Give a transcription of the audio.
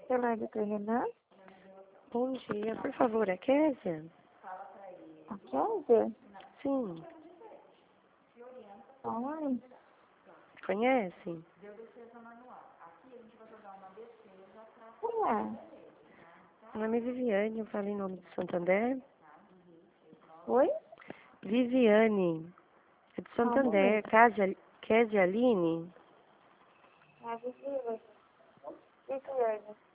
Elétrica Renan? Bom dia, por favor, é Kézia? A Kézia? Sim, Oi. conhece? Quem é? Meu nome é Viviane, eu falo em nome de Santander. Oi? Viviane, é de Ah, um Santander, momento. Kézia Aline? Ah, Viviane. Viviane.